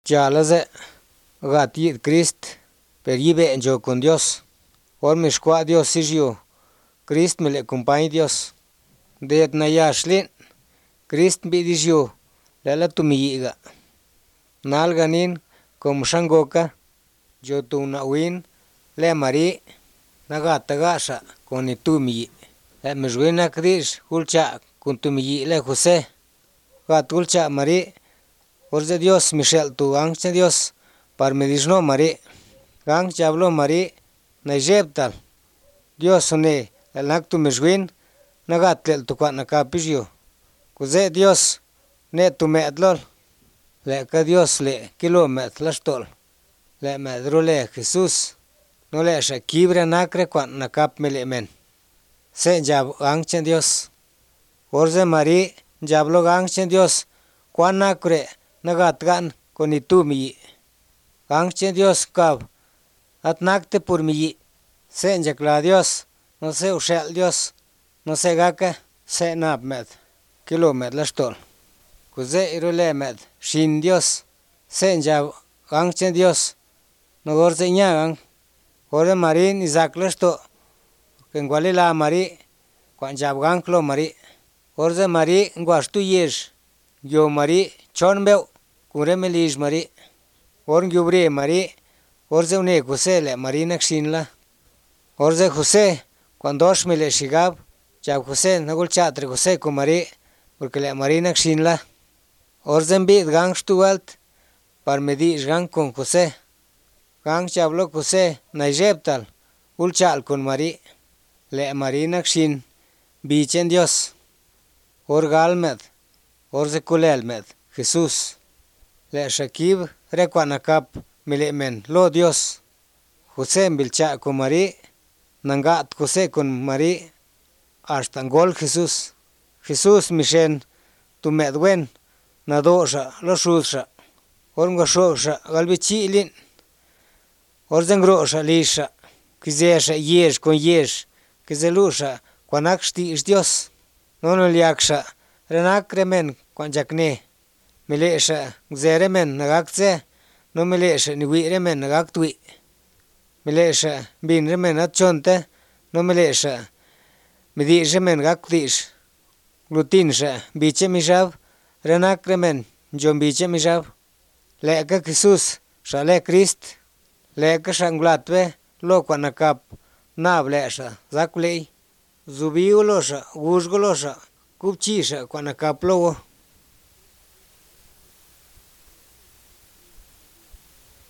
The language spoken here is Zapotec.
Chalaze gati Crist per yibe yo con Dios. Or mi shkwa Dios yo. Crist me le acompaña Dios. De na yashlin Crist bi yo. La tumiga. Nalganin como shangoka yo tu na win le mari nagata gasha con itumi. La mejwina krish hulcha con tumi le José. Gatulcha mari Orze Dios Michel tu angche Dios par medisno mari gang chablo mari na jebtal Dios ne el naktu mejwin nagatlel tu kwa nakapijyo kuze Dios ne tu medlol le ka Dios le kilomet lastol le medrole Jesús no le shakibre nakre kwa nakap melemen se jab angche Dios orze mari jablo angche Dios kwa nakre nagatgan con itumi angche Dios kab at nakte por mi se enjacla Dios no se ushel Dios no se gaka se nap med kilomet lastol kuze irule med shin Dios se enjab angche Dios no gorze nyagang ore marin izak lasto kengwali la mari kwan jab ganglo mari orze mari ngwastu yesh yo mari chonbeu kure melish mari or gyubre mari orze une kusele mari nakshinla orze José cuando me shigab jab José nagul chatre José ko mari porque le mari nakshinla orze bit gang stualt par medi gang con José gang chablo José na jebtal ulchal con mari le mari nakshin bichen Dios or galmed orze kulelmed Jesús le shakib rekwanakap milemen lo Dios José bilcha con mari nangat José con mari hasta gol Jesús Jesús mishen tu medwen nadosha lo shusha orngo shosha galbichilin orzengro lisha kizesha yesh con yesh kizelusha kwanakshti is Dios no liaksha renakremen kwanjakne milesha gzeremen nagakse no milesha ni wiremen nagaktui milesha binremen atchonte no milesha midiremen gaktish glutinsha biche mishab renakremen jombiche mishab leka Jesús shale Christ leka shanglatwe lo kwanakap nablesha zaklei zubiulosha guzgolosha kupchisha kwanakap lo